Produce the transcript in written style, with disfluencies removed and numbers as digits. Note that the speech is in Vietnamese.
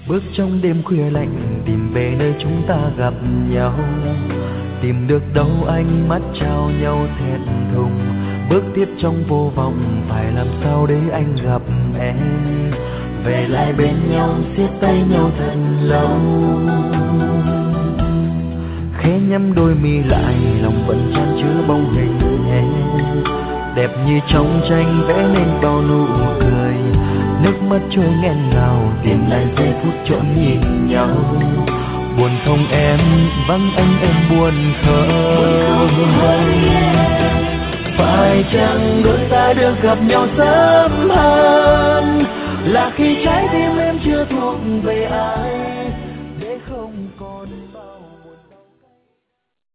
Bước trong đêm khuya lạnh tìm về nơi chúng ta gặp nhau, tìm được đâu ánh mắt trao nhau thẹn thùng. Bước tiếp trong vô vọng phải làm sao để anh gặp em, về lại bên nhau siết tay nhau thật lâu. Khẽ nhắm đôi mi lại lòng vẫn chan chứa bóng hình em, đẹp như trong tranh vẽ nên bao nụ cười. Nước mắt trôi nghẹn ngào tìm lại giây phút trọn nhìn nhau. Buồn không em, vắng anh em buồn không? Phải chăng đôi ta được gặp nhau sớm hơn, là khi trái tim em chưa thuộc về ai?